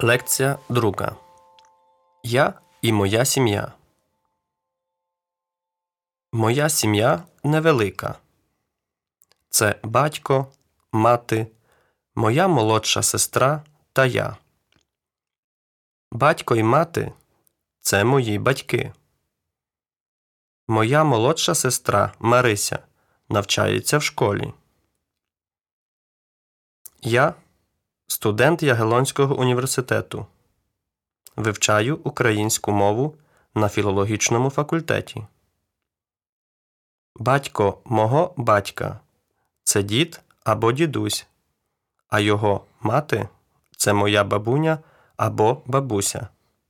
Лекція 2. Я і моя сім'я. Моя сім'я невелика. Це батько, мати, моя молодша сестра та я. Батько і мати – це мої батьки. Моя молодша сестра Марися навчається в школі. Я – студент Ягелонського університету. Вивчаю українську мову на філологічному факультеті. Батько мого батька – це дід або дідусь, а його мати – це моя бабуня або бабуся.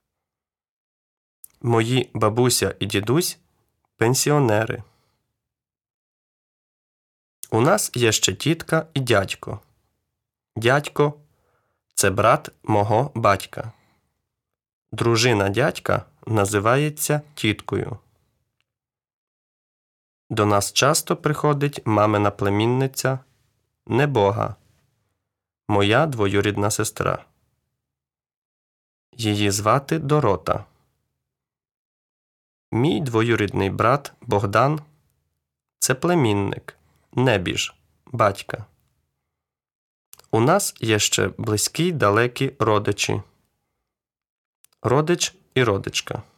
Мої бабуся і дідусь – пенсіонери. У нас є ще тітка і дядько. Дядько – це брат мого батька. Дружина дядька називається тіткою. До нас часто приходить мамина племінниця Небога, моя двоюрідна сестра. Її звати Дорота. Мій двоюрідний брат Богдан – це племінник, небіж, батька. У нас є ще близькі й далекі родичі. Родич і родичка.